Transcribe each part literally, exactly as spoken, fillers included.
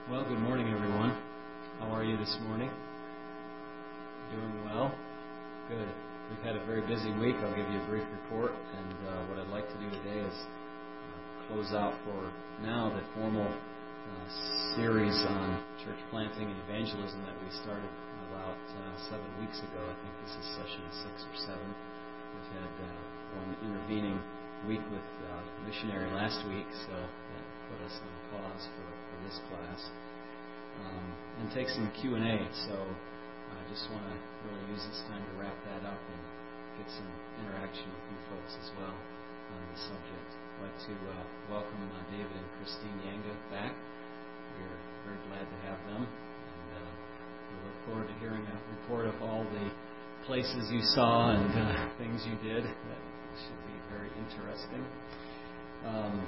Well, good morning, everyone. How are you this morning? Doing well? Good. We've had a very busy week. I'll give you a brief report. And uh, what I'd like to do today is uh, close out for now the formal uh, series on church planting and evangelism that we started about uh, seven weeks ago. I think this is session six or seven. We've had uh, one intervening week with uh, missionary last week, so that put us on pause for, for this class. Um, and take some Q and A, so I just want to really use this time to wrap that up and get some interaction with you folks as well on the subject. I'd like to uh, welcome uh, David and Christine Yanga back. We're very glad to have them, and uh, we look forward to hearing a report of all the places you saw and uh, things you did. That should be very interesting. Um,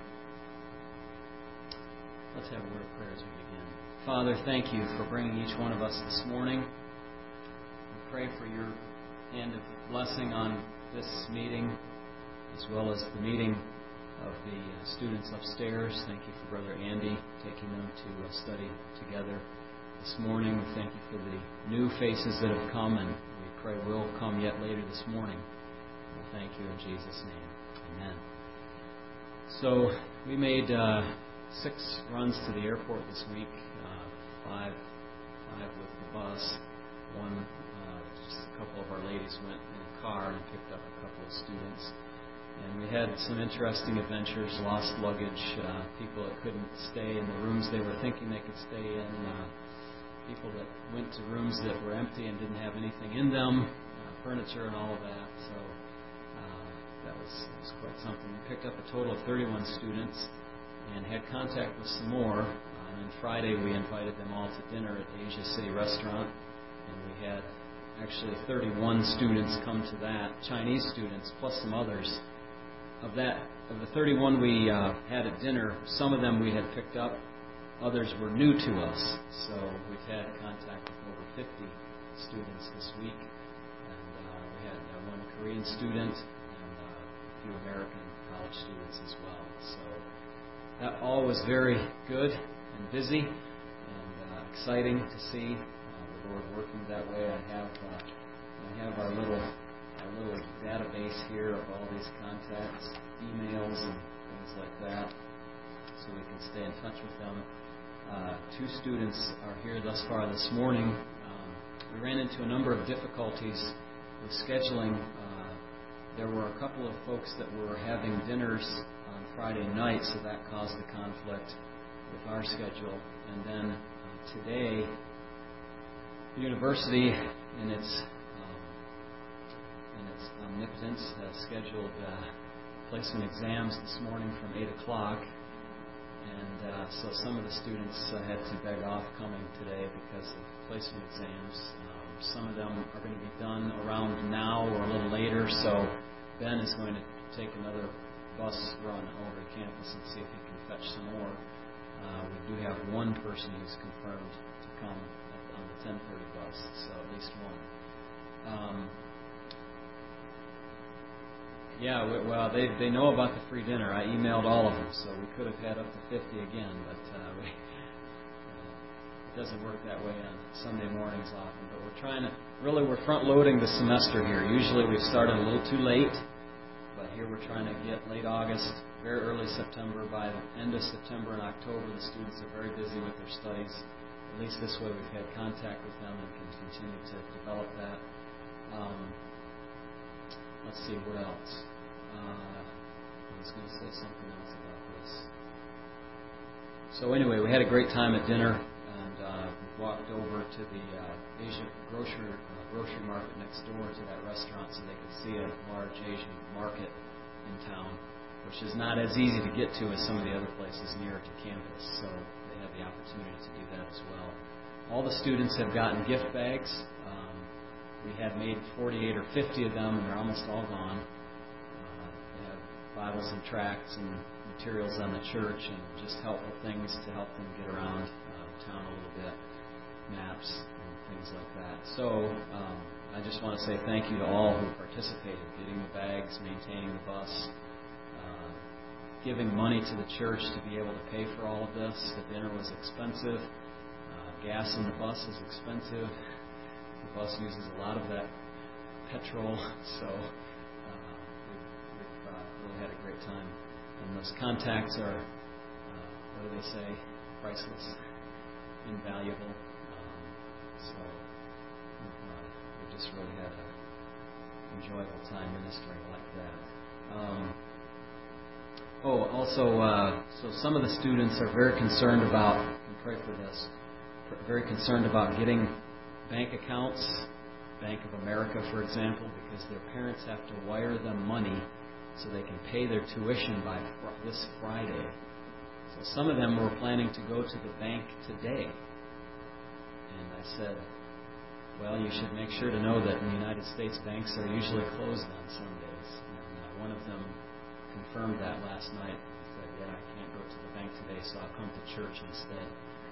let's have a word of prayer as we begin. Father, thank you for bringing each one of us this morning. We pray for your hand of blessing on this meeting, as well as the meeting of the uh, students upstairs. Thank you for Brother Andy taking them to uh, study together this morning. We thank you for the new faces that have come, and we pray will come yet later this morning. We thank you in Jesus' name. Amen. So we made uh, six runs to the airport this week. Five, five with the bus. One, uh, just a couple of our ladies went in a car and picked up a couple of students. And we had some interesting adventures, lost luggage, uh, people that couldn't stay in the rooms they were thinking they could stay in, uh, people that went to rooms that were empty and didn't have anything in them, uh, furniture and all of that. So uh, that was, that was quite something. We picked up a total of thirty-one students and had contact with some more. And then Friday we invited them all to dinner at Asia City Restaurant, and we had actually thirty-one students come to that, Chinese students plus some others. Of that, of the thirty-one we uh, had at dinner, some of them we had picked up, others were new to us. So we've had contact with over fifty students this week, and uh, we had uh, one Korean student and uh, a few American college students as well. So that all was very good. Busy and uh, exciting to see uh, the Lord working that way. I have uh, I have our little our little database here of all these contacts, emails, and things like that, so we can stay in touch with them. Uh, two students are here thus far this morning. Um, we ran into a number of difficulties with scheduling. Uh, there were a couple of folks that were having dinners on Friday night, so that caused a conflict with our schedule. And then uh, today, the university, in its um, in its omnipotence, has scheduled uh, placement exams this morning from eight o'clock. And uh, so some of the students uh, had to beg off coming today because of placement exams. Um, some of them are going to be done around now or a little later. So Ben is going to take another bus run over to campus and see if he can fetch some more. Uh, we do have one person who's confirmed to come at, on the ten thirty bus, so at least one. Um, yeah, we, well, they they know about the free dinner. I emailed all of them, so we could have had up to fifty again, but uh, we, uh, it doesn't work that way on Sunday mornings often. But we're trying to, really we're front-loading the semester here. Usually we started a little too late, but here we're trying to get late August, very early September. By the end of September and October, the students are very busy with their studies. At least this way we've had contact with them and can continue to develop that. Um, let's see, what else? Uh, I was going to say something else about this. So anyway, we had a great time at dinner, and uh, we walked over to the uh, Asian grocery, uh, grocery market next door to that restaurant so they could see a large Asian market in town, which is not as easy to get to as some of the other places nearer to campus. So they had the opportunity to do that as well. All the students have gotten gift bags. Um, we had made forty-eight or fifty of them, and they're almost all gone. Uh, they have Bibles and tracts and materials on the church and just helpful things to help them get around uh, town a little bit, maps and things like that. So um, I just want to say thank you to all who participated, getting the bags, maintaining the bus, giving money to the church to be able to pay for all of this. The dinner was expensive. gas on the bus is expensive. The bus uses a lot of that petrol, so uh, we've, we've uh, really had a great time. And those contacts are, uh, what do they say, priceless, invaluable. Um, so we've, uh, we've just really had an enjoyable time ministering like that. Um, oh, also, uh, so some of the students are very concerned about, and pray for this, very concerned about getting bank accounts, Bank of America, for example, because their parents have to wire them money so they can pay their tuition by fr- this Friday. So some of them were planning to go to the bank today. And I said, well, you should make sure to know that in the United States, banks are usually closed on Sundays. And uh, one of them confirmed that last night. He said, yeah, I can't go to the bank today, so I'll come to church instead.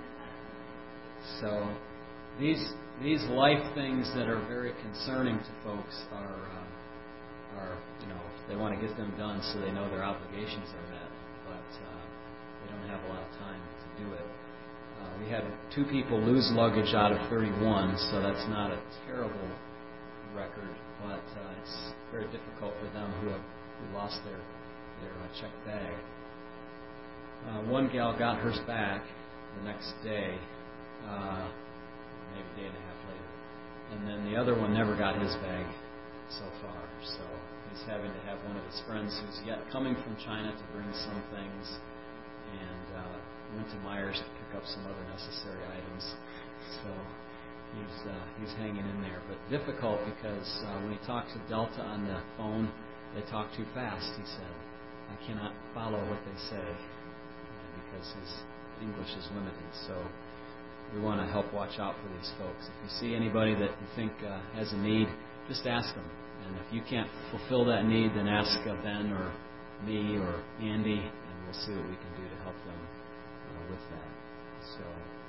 So these these life things that are very concerning to folks are, uh, are you know, they want to get them done so they know their obligations are met, but uh, they don't have a lot of time to do it. Uh, we had two people lose luggage out of thirty-one, so that's not a terrible record, but uh, it's very difficult for them who have who lost their their uh, check bag. Uh, one gal got hers back the next day. Uh, maybe a day and a half later. And then the other one never got his bag so far. So he's having to have one of his friends who's yet coming from China to bring some things, and uh, went to Myers to pick up some other necessary items. So he's uh, he's hanging in there. But difficult because uh, when he talks to Delta on the phone, they talk too fast, he said. I cannot follow what they say uh, because his English is limited. So we want to help watch out for these folks. If you see anybody that you think uh, has a need, just ask them. And if you can't fulfill that need, then ask uh, Ben or me or Andy, and we'll see what we can do to help them uh, with that. So,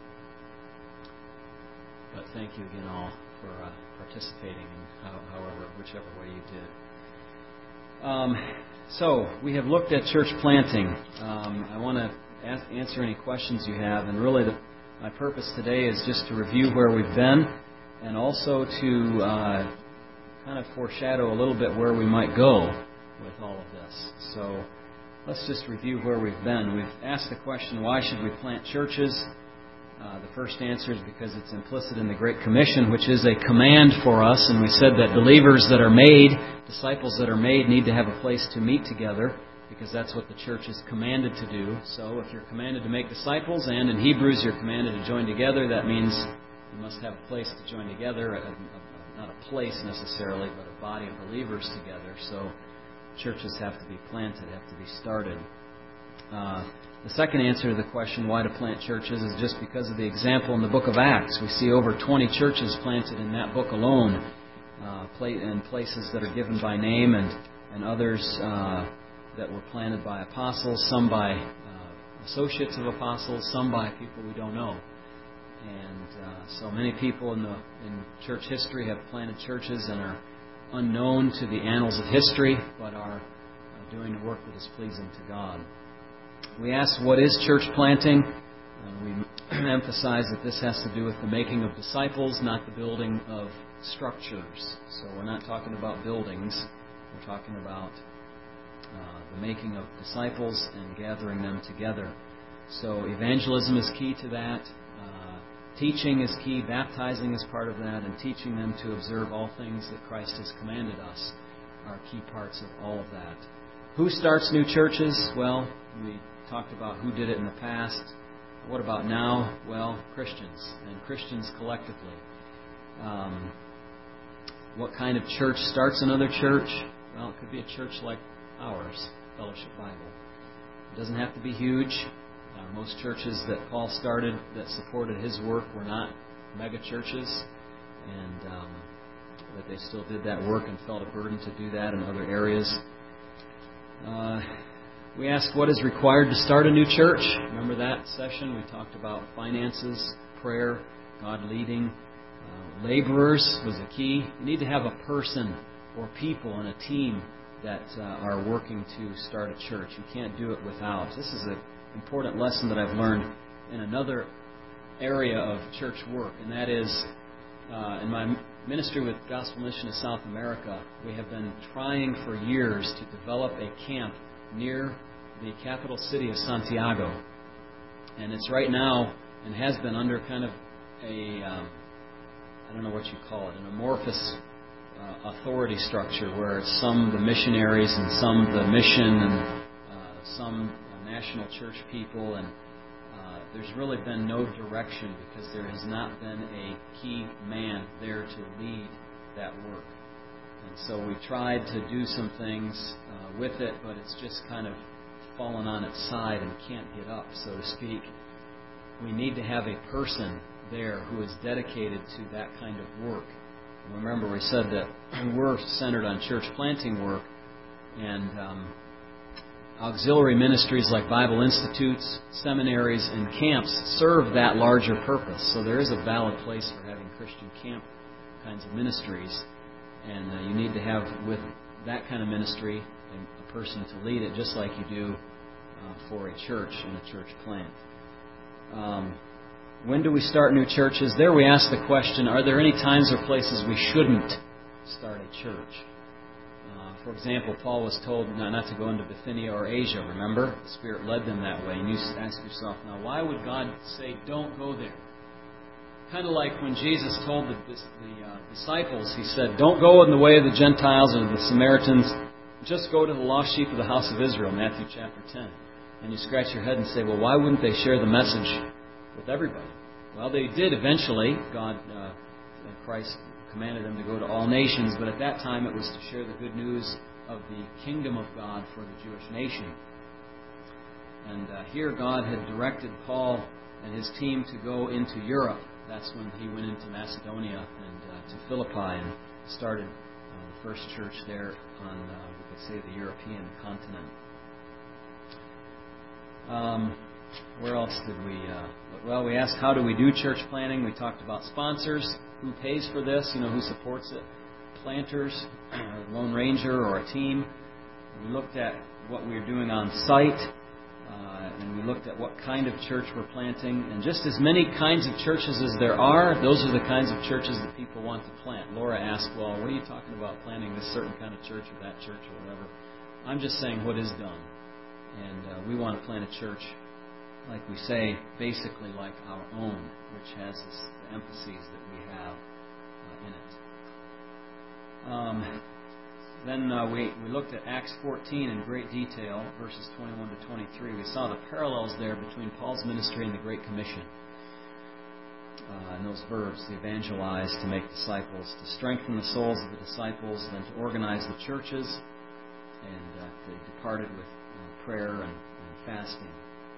but thank you again all for uh, participating in how, however, whichever way you did. Um, so, we have looked at church planting. Um, I want to ask, answer any questions you have, and really the My purpose today is just to review where we've been and also to uh, kind of foreshadow a little bit where we might go with all of this. So let's just review where we've been. We've asked the question, why should we plant churches? Uh, the first answer is because it's implicit in the Great Commission, which is a command for us. And we said that believers that are made, disciples that are made, need to have a place to meet together, because that's what the church is commanded to do. So if you're commanded to make disciples, and in Hebrews you're commanded to join together, that means you must have a place to join together, a, a, not a place necessarily, but a body of believers together. So churches have to be planted, have to be started. Uh, the second answer to the question, why to plant churches, is just because of the example in the book of Acts. We see over twenty churches planted in that book alone, uh, in places that are given by name, and, and others Uh, that were planted by apostles, some by uh, associates of apostles, some by people we don't know. And uh, so many people in the in church history have planted churches and are unknown to the annals of history, but are uh, doing the work that is pleasing to God. We asked, what is church planting? Uh, we emphasize that this has to do with the making of disciples, not the building of structures. So we're not talking about buildings. We're talking about Uh, the making of disciples and gathering them together. So evangelism is key to that. Uh, teaching is key. Baptizing is part of that. And teaching them to observe all things that Christ has commanded us are key parts of all of that. Who starts new churches? Well, we talked about who did it in the past. What about now? Well, Christians, and Christians collectively. Um, what kind of church starts another church? Well, it could be a church like ours, Fellowship Bible. It doesn't have to be huge. Uh, most churches that Paul started that supported his work were not mega churches, and um, but they still did that work and felt a burden to do that in other areas. Uh, we asked, what is required to start a new church? Remember that session? We talked about finances, prayer, God leading. Uh, laborers was a key. You need to have a person or people and a team that uh, are working to start a church. You can't do it without. This is an important lesson that I've learned in another area of church work, and that is uh, in my ministry with Gospel Mission of South America, we have been trying for years to develop a camp near the capital city of Santiago. And it's right now, and has been under kind of a, um, I don't know what you call it, an amorphous uh, authority structure where it's some the missionaries and some the mission and uh, some uh, national church people, and uh, there's really been no direction because there has not been a key man there to lead that work. And so we tried to do some things uh, with it, but it's just kind of fallen on its side and can't get up, so to speak. We need to have a person there who is dedicated to that kind of work. And remember, we said that we're centered on church planting work, and um, auxiliary ministries like Bible institutes, seminaries, and camps serve that larger purpose. So there is a valid place for having Christian camp kinds of ministries, and uh, you need to have with that kind of ministry a person to lead it, just like you do uh, for a church and a church plant. Um, when do we start new churches? There we ask the question, are there any times or places we shouldn't start a church? Uh, for example, Paul was told not, not to go into Bithynia or Asia, remember? The Spirit led them that way. And you ask yourself, now why would God say don't go there? Kind of like when Jesus told the, the uh, disciples, He said, don't go in the way of the Gentiles or the Samaritans, just go to the lost sheep of the house of Israel, Matthew chapter ten. And you scratch your head and say, well, why wouldn't they share the message with everybody? Well, they did eventually. God, uh, Christ commanded them to go to all nations, but at that time it was to share the good news of the kingdom of God for the Jewish nation. And uh, here God had directed Paul and his team to go into Europe. That's when he went into Macedonia and uh, to Philippi and started uh, the first church there on, uh, we could say, the European continent. Um, where else did we... Uh, well, we asked, how do we do church planting? We talked about sponsors. Who pays for this? You know, who supports it? Planters, a Lone Ranger, or a team. We looked at what we were doing on site, uh, and we looked at what kind of church we're planting. And just as many kinds of churches as there are, those are the kinds of churches that people want to plant. Laura asked, well, what are you talking about planting this certain kind of church or that church or whatever? I'm just saying what is done. And uh, we want to plant a church, like we say, basically like our own, which has this, the emphases that we have uh, in it. Um, then uh, we, we looked at Acts fourteen in great detail, verses twenty-one to twenty-three. We saw the parallels there between Paul's ministry and the Great Commission. Uh, and those verbs, to evangelize, to make disciples, to strengthen the souls of the disciples, then to organize the churches, and uh, they departed with prayer and, and fasting.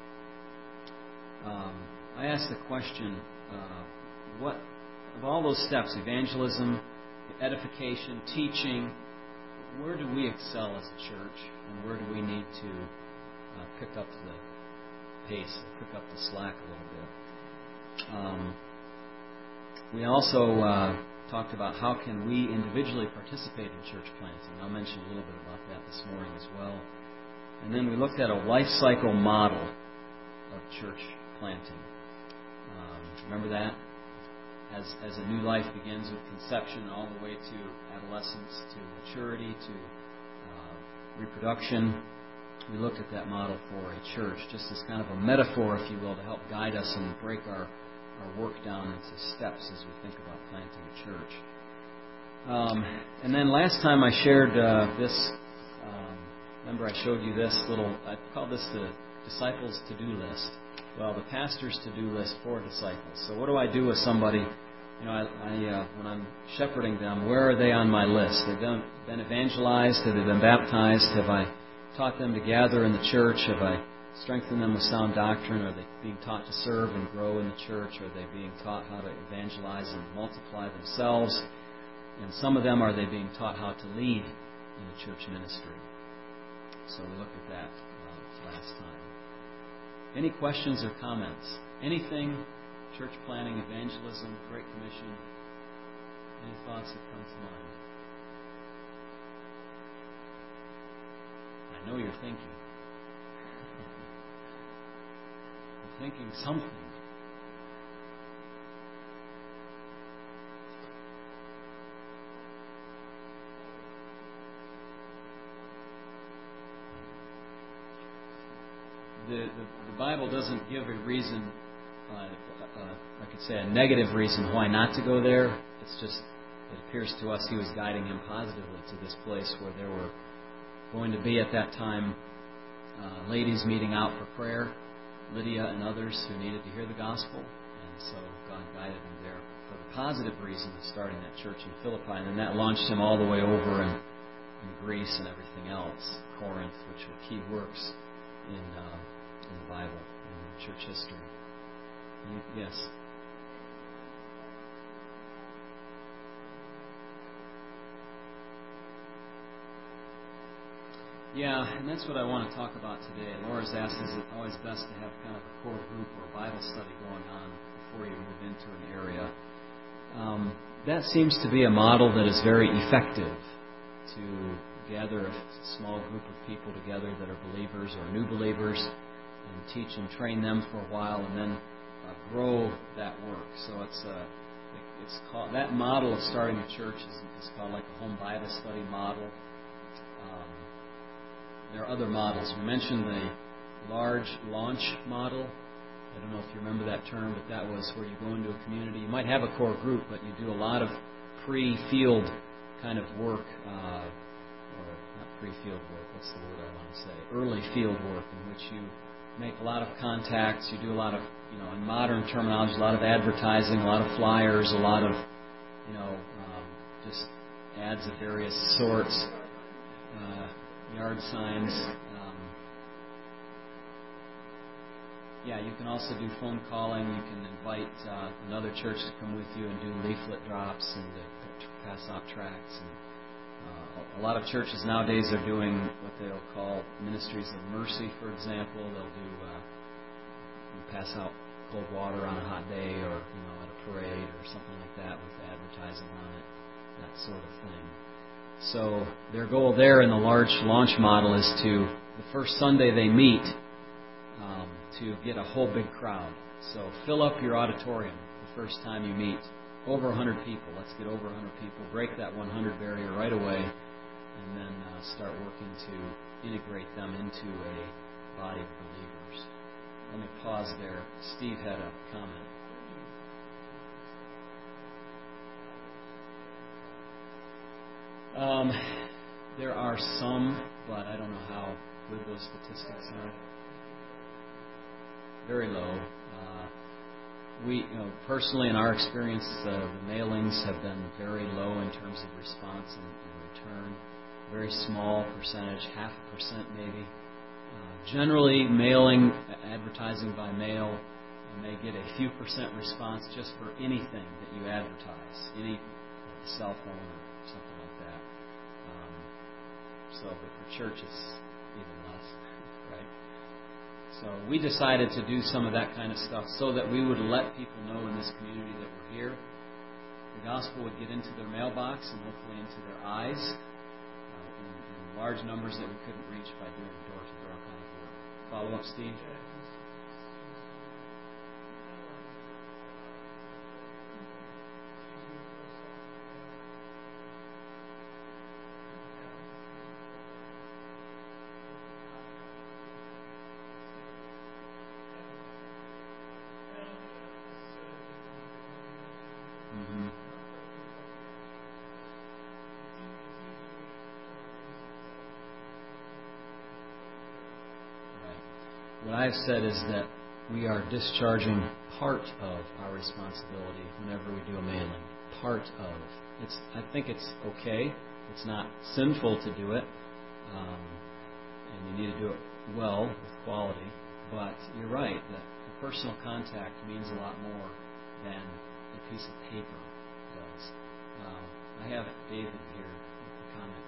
Um, I asked the question, uh, what of all those steps, evangelism, edification, teaching, where do we excel as a church, and where do we need to uh, pick up the pace, pick up the slack a little bit? Um, we also uh, talked about how can we individually participate in church planting. I'll mention a little bit about that this morning as well. And then we looked at a life cycle model of church planting. Um, remember that? As, as a new life begins with conception all the way to adolescence, to maturity, to uh, reproduction. We looked at that model for a church, just as kind of a metaphor, if you will, to help guide us and break our, our work down into steps as we think about planting a church. Um, and then last time I shared uh, this... Remember I showed you this little, I call this the disciples to-do list. Well, the pastor's to-do list for disciples. So what do I do with somebody, you know, I, I uh, when I'm shepherding them, where are they on my list? They've been, been evangelized? Have they been baptized? Have I taught them to gather in the church? Have I strengthened them with sound doctrine? Are they being taught to serve and grow in the church? Are they being taught how to evangelize and multiply themselves? And some of them, are they being taught how to lead in the church ministry? So we looked at that uh, last time. Any questions or comments? Anything, church planting, evangelism, Great Commission? Any thoughts that come to mind? I know you're thinking. You're thinking something. the, the, the Bible doesn't give a reason, uh, uh, I could say a negative reason why not to go there. It's just, it appears to us He was guiding him positively to this place where there were going to be at that time uh, ladies meeting out for prayer, Lydia and others who needed to hear the gospel. And so God guided him there for the positive reason of starting that church in Philippi. And then that launched him all the way over in, in Greece and everything else, Corinth, which were key works in, uh, in the Bible, in church history. Yes? Yeah, and that's what I want to talk about today. Laura's asked, is it always best to have kind of a core group or a Bible study going on before you move into an area? Um, that seems to be a model that is very effective, to gather a small group of people together that are believers or new believers and teach and train them for a while and then uh, grow that work. So it's a, it's called, that model of starting a church is, is called like a home Bible study model. Um, There are other models. We mentioned the large launch model. I don't know if you remember that term, but that was where you go into a community. You might have a core group, but you do a lot of pre-field kind of work, uh, or not pre-field work, what's the word I want to say? Early field work, in which you make a lot of contacts. You do a lot of, you know, in modern terminology, a lot of advertising, a lot of flyers, a lot of, you know, um, just ads of various sorts. Uh, yard signs. Um, yeah, you can also do phone calling. You can invite uh, another church to come with you and do leaflet drops and to pass out tracts. And uh, a lot of churches nowadays are doing what they'll call ministries of mercy, for example. They'll do uh, pass out cold water on a hot day, or you know, at a parade or something like that with advertising on it, that sort of thing. So their goal there in the large launch model is to, the first Sunday they meet, um, to get a whole big crowd. So fill up your auditorium the first time you meet. Over one hundred people. Let's get over one hundred people. Break that one hundred barrier right away, and then uh, start working to integrate them into a body of believers. Let me pause there. Steve had a comment. Um, there are some, but I don't know how good those statistics are. Very low. Uh, we, you know, personally, in our experience, uh, the mailings have been very low in terms of response and, and return. Very small percentage, half a percent maybe. Uh, generally, mailing, advertising by mail, you may get a few percent response just for anything that you advertise, any uh, cell phone or something like that. Um, so, but for church, it's even less, right? So we decided to do some of that kind of stuff so that we would let people know in this community that we're here. The gospel would get into their mailbox and hopefully into their eyes uh, in, in large numbers that we couldn't reach by doing door-to-door kind of work. Follow up, Steve? What I've said is that we are discharging part of our responsibility whenever we do a mailing. Part of. It's. I think it's okay. It's not sinful to do it. Um, and you need to do it well, with quality. But you're right that the personal contact means a lot more than a piece of paper does. Um, I have David here with a comment.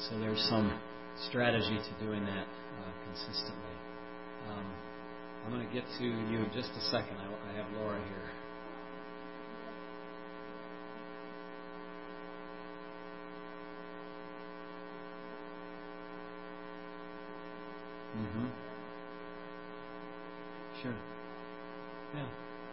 So there's some strategy to doing that uh, consistently. Um, I'm going to get to you in just a second. I, I have Laura here. Mm-hmm. Sure. Yeah.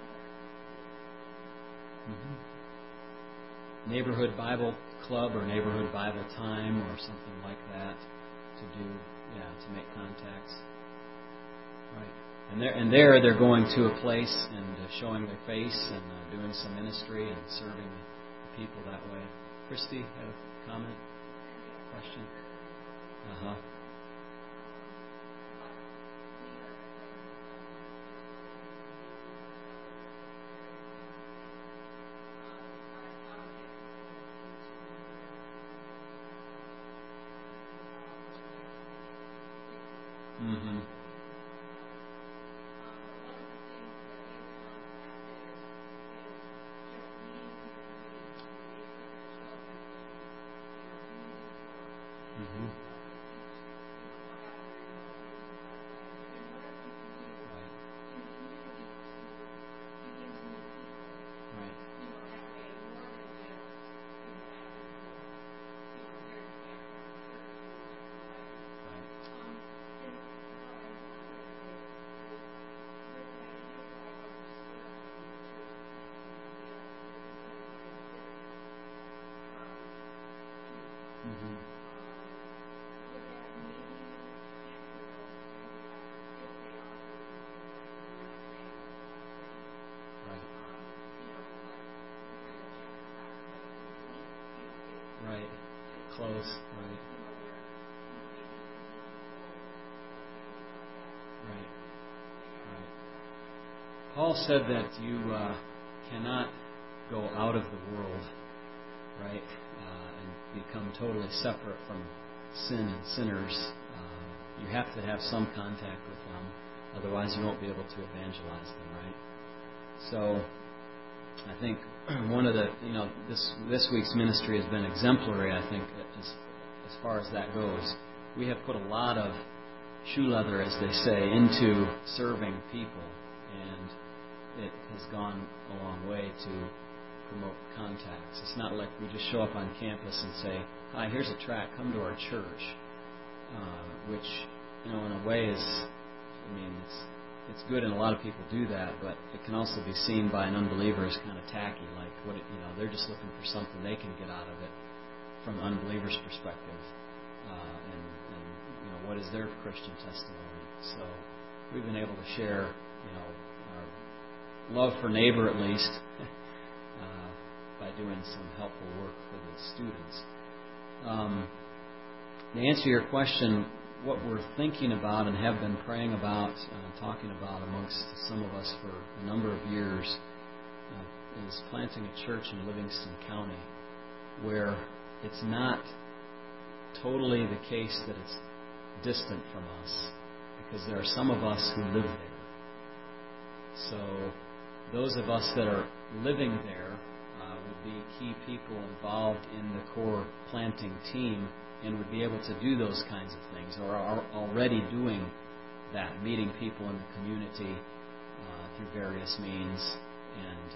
Mm-hmm. Neighborhood Bible Club or Neighborhood Bible Time or something like that to do, yeah, to make contacts. Right. And there, and there they're going to a place and uh, showing their face and uh, doing some ministry and serving the people that way. Christy, have a comment? Question? Uh-huh. Mm-hmm. Mm-hmm. Mm-hmm. Right. Right. Close. Right. Right. Right. Paul said that you uh, cannot go out of the world, right, uh, and become totally separate from sin and sinners. Uh, you have to have some contact with them, otherwise you won't be able to evangelize them, right? So I think one of the, you know, this this week's ministry has been exemplary, I think, as, as far as that goes. We have put a lot of shoe leather, as they say, into serving people, and it has gone a long way to promote contacts. It's not like we just show up on campus and say, hi, here's a tract, come to our church, uh, which, you know, in a way is, I mean, it's it's good and a lot of people do that, but it can also be seen by an unbeliever as kind of tacky, like, what it, you know, they're just looking for something they can get out of it from an unbeliever's perspective, uh, and, and, you know, what is their Christian testimony? So we've been able to share, you know, our love for neighbor at least, uh, by doing some helpful work for the students. Um, to answer your question, what we're thinking about and have been praying about, uh, talking about amongst some of us for a number of years, uh, is planting a church in Livingston County where it's not totally the case that it's distant from us, because there are some of us who live there. So those of us that are living there uh, would be key people involved in the core planting team and would be able to do those kinds of things, or are already doing that, meeting people in the community uh, through various means. And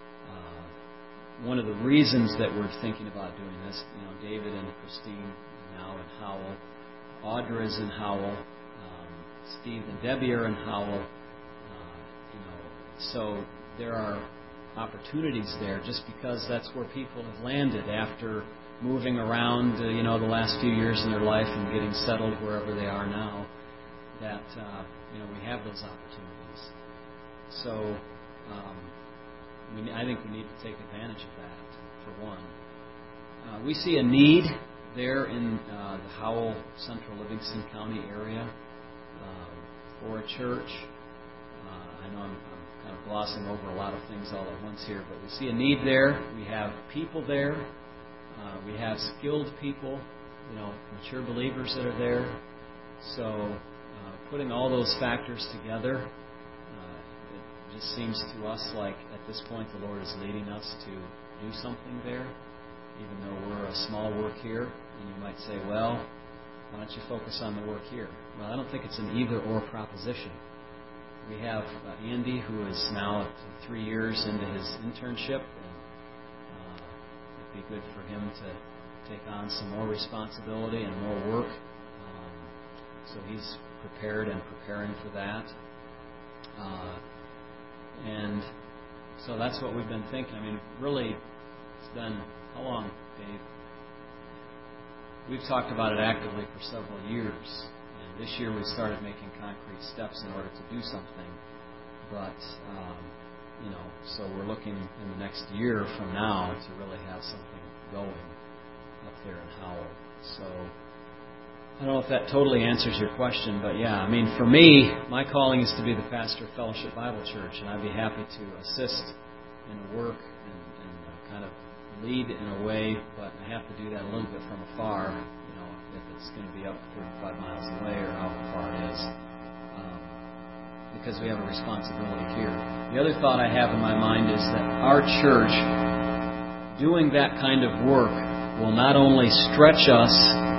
uh, one of the reasons that we're thinking about doing this, you know, David and Christine now in Howell, Audra is in Howell, um, Steve and Debbie are in Howell, uh, you know, so there are opportunities there just because that's where people have landed after moving around, uh, you know, the last few years in their life and getting settled wherever they are now, that, uh, you know, we have those opportunities. So um, we, I think we need to take advantage of that, for one. Uh, we see a need there in uh, the Howell, Central Livingston County area uh, for a church. Uh, I know I'm, I'm kind of glossing over a lot of things all at once here, but we see a need there. We have people there. Uh, we have skilled people, you know, mature believers that are there. So uh, putting all those factors together, uh, it just seems to us like at this point the Lord is leading us to do something there. even though we're a small work here. And you might say, well, why don't you focus on the work here? Well, I don't think it's an either-or proposition. We have uh, Andy, who is now three years into his internship, and uh, it'd be good for him to take on some more responsibility and more work. Um, so he's prepared and preparing for that. Uh, and so that's what we've been thinking. I mean, really, it's been, how long, Dave? We've talked about it actively for several years. And this year we started making concrete steps in order to do something. But, um, you know, so we're looking in the next year from now to really have something going up there in Howell. So I don't know if that totally answers your question, but yeah, I mean, for me, my calling is to be the pastor of Fellowship Bible Church, and I'd be happy to assist in the work and, and uh, kind of lead in a way, but I have to do that a little bit from afar, you know, if it's going to be up thirty-five miles away or how far it is, um, because we have a responsibility here. The other thought I have in my mind is that our church, doing that kind of work, will not only stretch us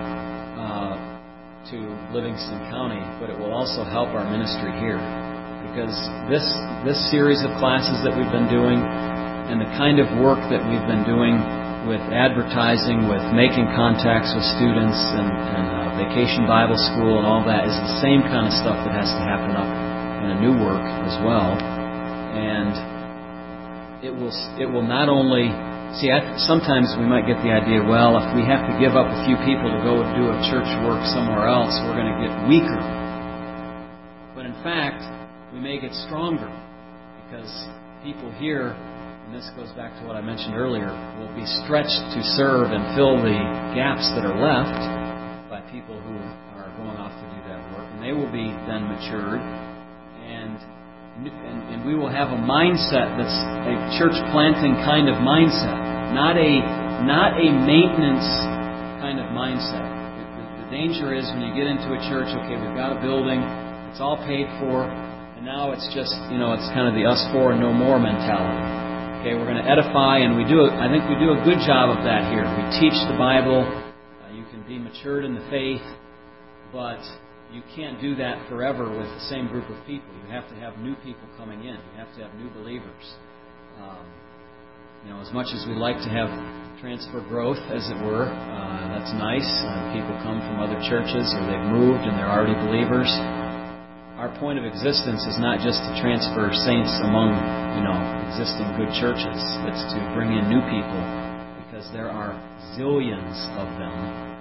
to Livingston County, but it will also help our ministry here. Because this this series of classes that we've been doing and the kind of work that we've been doing with advertising, with making contacts with students and, and uh, Vacation Bible School and all that is the same kind of stuff that has to happen up in a new work as well. And it will it will not only See, I, sometimes we might get the idea, well, if we have to give up a few people to go and do a church work somewhere else, we're going to get weaker. But in fact, we may get stronger because people here, and this goes back to what I mentioned earlier, will be stretched to serve and fill the gaps that are left by people who are going off to do that work. And they will be then matured. And And, and we will have a mindset that's a church planting kind of mindset, not a not a maintenance kind of mindset. The, the, the danger is when you get into a church, okay, we've got a building, it's all paid for, and now it's just, you know, it's kind of the us four and no more mentality. Okay, we're going to edify, and we do. I think we do a good job of that here. We teach the Bible. Uh, you can be matured in the faith, but you can't do that forever with the same group of people. You have to have new people coming in. You have to have new believers. Um, you know, as much as we like to have transfer growth, as it were, uh, that's nice. Uh, people come from other churches or they've moved and they're already believers. Our point of existence is not just to transfer saints among, you know, existing good churches. It's to bring in new people because there are zillions of them.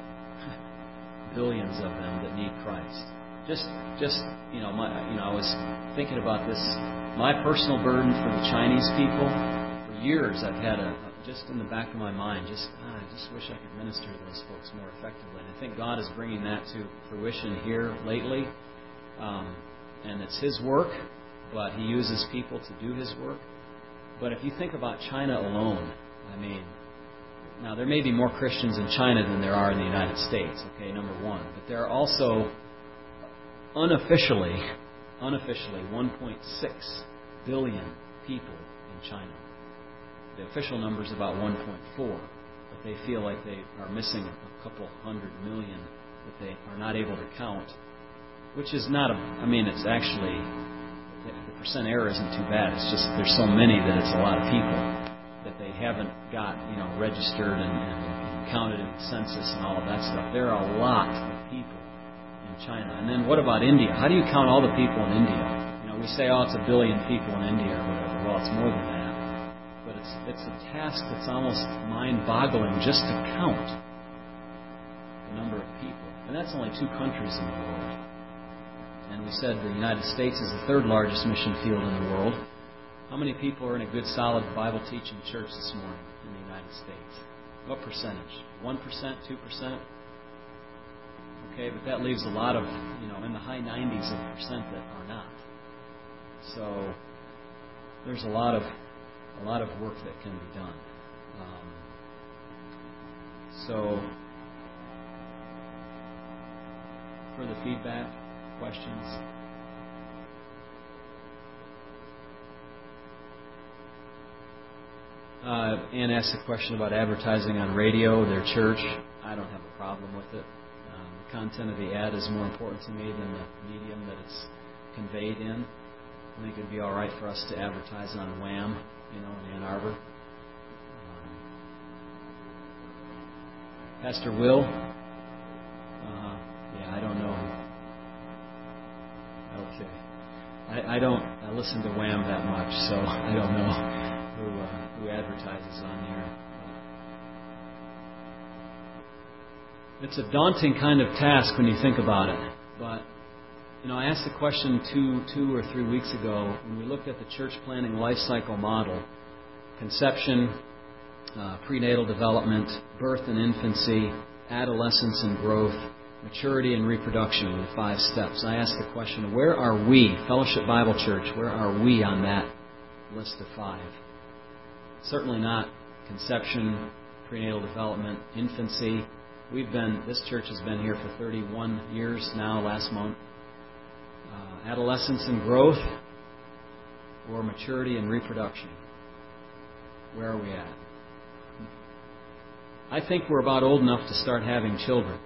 Billions of them that need Christ. Just, just you know, my, you know, I was thinking about this. My personal burden for the Chinese people. For years, I've had a, a just in the back of my mind. Just, ah, I just wish I could minister to those folks more effectively. And I think God is bringing that to fruition here lately. Um, and it's His work, but He uses people to do His work. But if you think about China alone, I mean. Now, there may be more Christians in China than there are in the United States, okay, number one. But there are also, unofficially, unofficially, one point six billion people in China. The official number is about one point four, but they feel like they are missing a couple hundred million that they are not able to count, which is not a, I mean, it's actually, the percent error isn't too bad. It's just there's so many that it's a lot of people that they haven't got, you know, registered and, and counted in the census and all of that stuff. There are a lot of people in China. And then what about India? How do you count all the people in India? You know, we say, oh, it's a billion people in India or whatever. Well, it's more than that. But it's it's a task that's almost mind-boggling just to count the number of people. And that's only two countries in the world. And we said the United States is the third largest mission field in the world. How many people are in a good, solid Bible-teaching church this morning in the United States? What percentage? one percent? two percent? Okay, but that leaves a lot of, you know, in the high nineties of percent that are not. So there's a lot of a lot of work that can be done. Um, so further feedback, questions? Uh, Ann asked a question about advertising on radio, their church. I don't have a problem with it. Um, the content of the ad is more important to me than the medium that it's conveyed in. I think it'd be all right for us to advertise on Wham, you know, in Ann Arbor. Um, Pastor Will, uh, yeah, I don't know. Okay. I, I don't I listen to Wham that much, so I don't know who uh, who advertises on there. It's a daunting kind of task when you think about it. But, you know, I asked the question two, two or three weeks ago when we looked at the church planning life cycle model: conception, uh, prenatal development, birth and infancy, adolescence and growth, maturity and reproduction, the five steps. I asked the question, where are we, Fellowship Bible Church, where are we on that list of five? Certainly not conception, prenatal development, infancy. We've been, this church has been here for thirty-one years now, last month. Uh, adolescence and growth, or maturity and reproduction. Where are we at? I think we're about old enough to start having children.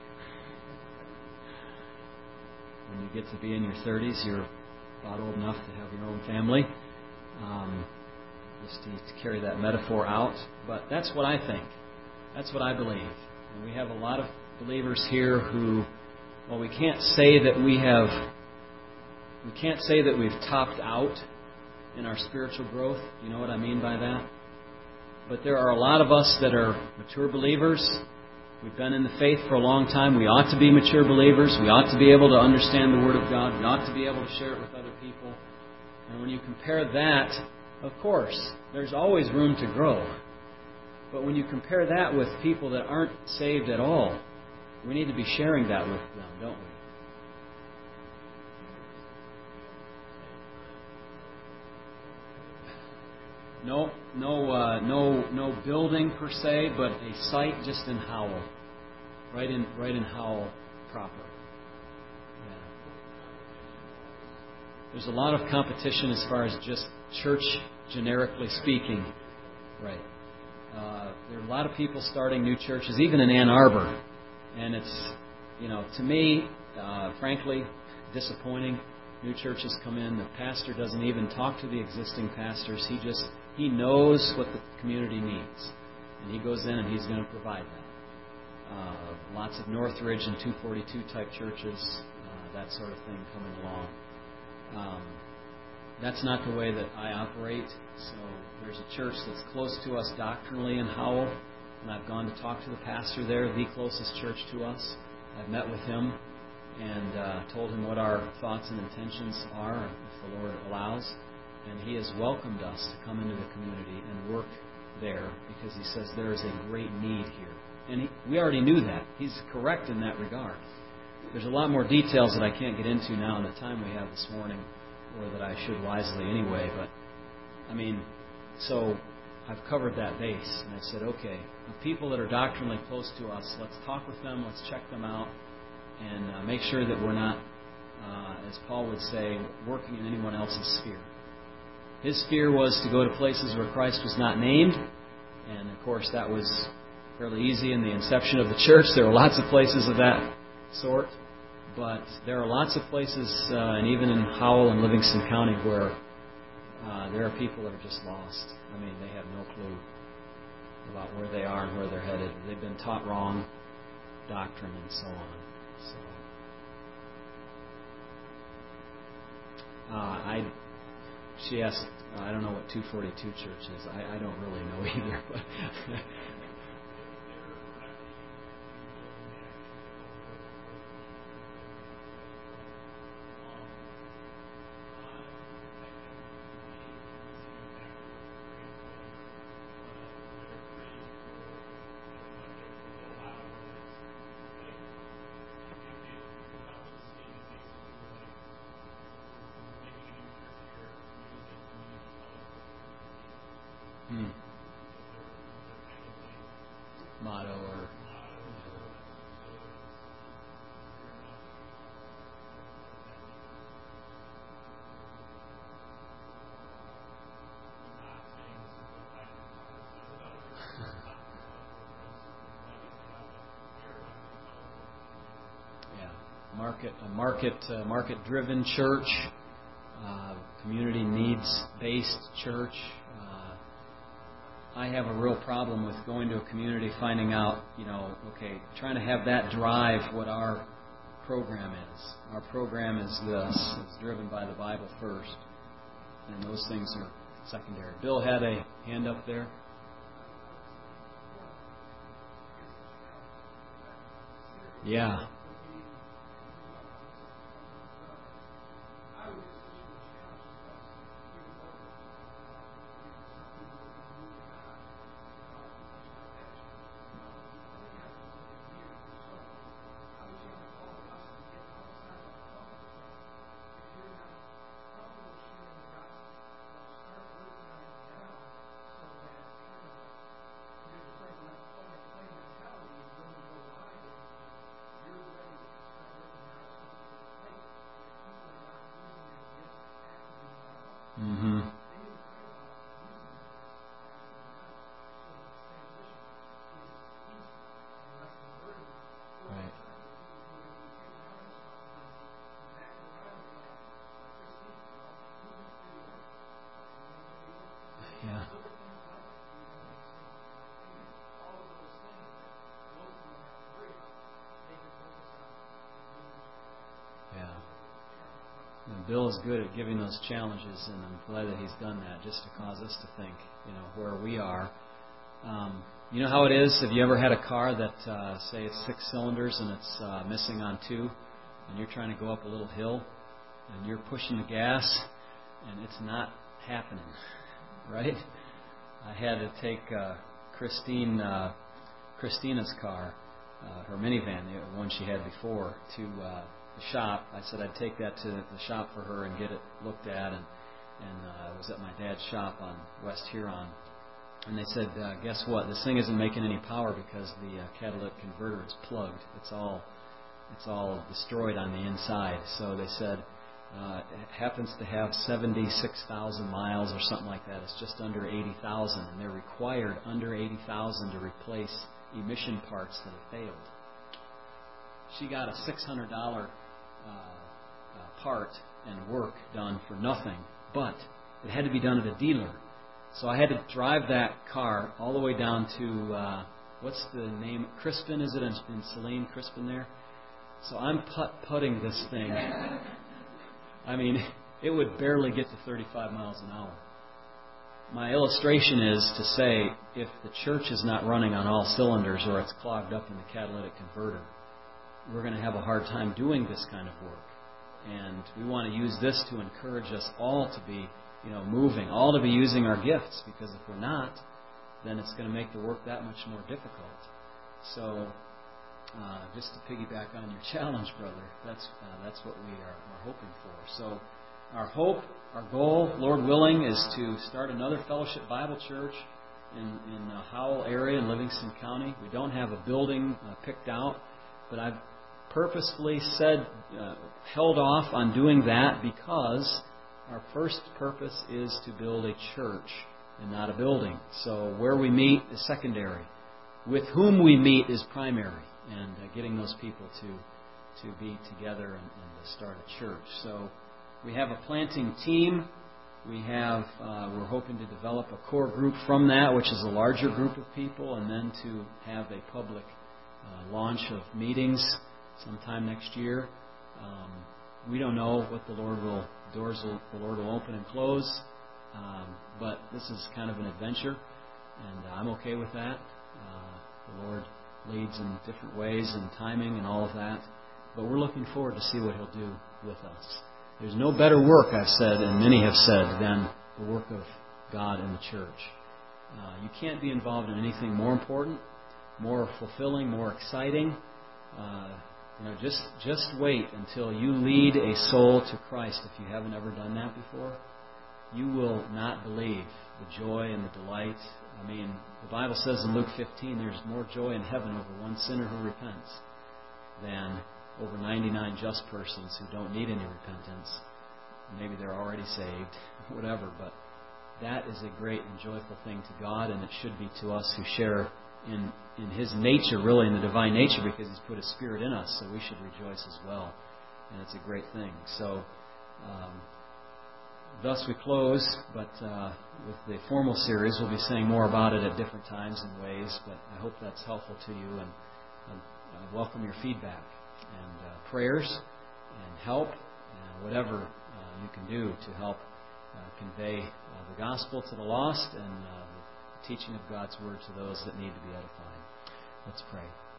When you get to be in your thirties, you're about old enough to have your own family. Um, just to, to carry that metaphor out. But that's what I think. That's what I believe. And we have a lot of believers here who, well, we can't say that we have, we can't say that we've topped out in our spiritual growth. You know what I mean by that? But there are a lot of us that are mature believers. We've been in the faith for a long time. We ought to be mature believers. We ought to be able to understand the Word of God. We ought to be able to share it with other people. And when you compare that, of course, there's always room to grow. But when you compare that with people that aren't saved at all, we need to be sharing that with them, don't we? No, no, uh, no, no building per se, but a site just in Howell, right in, right in Howell proper. Yeah. There's a lot of competition as far as just church, generically speaking, right? Uh, there are a lot of people starting new churches, even in Ann Arbor, and it's, you know, to me, uh, frankly, disappointing. New churches come in, the pastor doesn't even talk to the existing pastors. He just He knows what the community needs. And he goes in and he's going to provide that. Uh, lots of Northridge and two forty-two type churches, uh, that sort of thing coming along. Um, that's not the way that I operate. So there's a church that's close to us doctrinally in Howell, and I've gone to talk to the pastor there, the closest church to us. I've met with him and uh, told him what our thoughts and intentions are, if the Lord allows. And he has welcomed us to come into the community and work there because he says there is a great need here. And he, we already knew that. He's correct in that regard. There's a lot more details that I can't get into now in the time we have this morning, or that I should wisely anyway. But, I mean, so I've covered that base. And I said, okay, the people that are doctrinally close to us, let's talk with them, let's check them out, and uh, make sure that we're not, uh, as Paul would say, working in anyone else's sphere. His sphere was to go to places where Christ was not named. And, of course, that was fairly easy in the inception of the church. There were lots of places of that sort. But there are lots of places, uh, and even in Howell and Livingston County, where uh, there are people that are just lost. I mean, they have no clue about where they are and where they're headed. They've been taught wrong doctrine and so on. So, uh, I... She asked, uh, I don't know what two forty-two church is. I, I don't really know either. But hmm. Motto or... market a market uh, market-driven church, uh, community needs-based church. Uh, I have a real problem with going to a community, finding out, you know, okay, trying to have that drive what our program is. Our program is this. It's driven by the Bible first, and those things are secondary. Bill had a hand up there. Yeah. Mm-hmm. Right. Yeah. Yeah. And Bill is good at giving those challenges, and I'm glad that he's done that just to cause us to think, you know, where we are. Um, you know how it is? Have you ever had a car that, uh, say, it's six cylinders and it's uh, missing on two, and you're trying to go up a little hill, and you're pushing the gas, and it's not happening, right? I had to take uh, Christine, uh, Christina's car, uh, her minivan, the one she had before, to uh, the shop. I said I'd take that to the shop for her and get it looked at, and and uh, I was at my dad's shop on West Huron, and they said, uh, guess what? This thing isn't making any power because the uh, catalytic converter is plugged. It's all it's all destroyed on the inside. So they said uh, it happens to have seventy-six thousand miles or something like that. It's just under eighty thousand, and they're required under eighty thousand to replace emission parts that have failed. She got a six hundred dollars uh, uh, part and work done for nothing, but it had to be done at a dealer. So I had to drive that car all the way down to, uh, what's the name? Crispin, is it in, in Saline, Crispin there? So I'm putt-putting this thing. I mean, it would barely get to thirty-five miles an hour. My illustration is to say, if the church is not running on all cylinders or it's clogged up in the catalytic converter, we're going to have a hard time doing this kind of work. And we want to use this to encourage us all to be, you know, moving, all to be using our gifts, because if we're not, then it's going to make the work that much more difficult. So, uh, just to piggyback on your challenge, brother, that's uh, that's what we are, are hoping for. So, our hope, our goal, Lord willing, is to start another Fellowship Bible Church in, in the Howell area in Livingston County. We don't have a building uh, picked out, but I've purposefully said, uh, held off on doing that because our first purpose is to build a church and not a building. So where we meet is secondary. With whom we meet is primary, and uh, getting those people to to be together and, and to start a church. So we have a planting team. We have uh, we're hoping to develop a core group from that, which is a larger group of people, and then to have a public uh, launch of meetings sometime next year. Um, we don't know what the Lord will doors will, the Lord will open and close, um, but this is kind of an adventure, and I'm okay with that. Uh, the Lord leads in different ways and timing and all of that, but we're looking forward to see what He'll do with us. There's no better work, I've said, and many have said, than the work of God in the church. Uh, you can't be involved in anything more important, more fulfilling, more exciting. Uh, you know, just just wait until you lead a soul to Christ. If you haven't ever done that before, you will not believe the joy and the delight. I mean, the Bible says in Luke fifteen, there's more joy in heaven over one sinner who repents than over ninety-nine just persons who don't need any repentance. Maybe they're already saved, whatever, but that is a great and joyful thing to God, and it should be to us who share in, in His nature, really in the divine nature, because He's put His Spirit in us, so we should rejoice as well. and it's a great thing. So, um, thus we close, but uh, with the formal series, we'll be saying more about it at different times and ways, but I hope that's helpful to you, and, and I welcome your feedback and uh, prayers and help, and whatever uh, you can do to help uh, convey uh, the gospel to the lost and uh, the teaching of God's Word to those that need to be edified. Let's pray.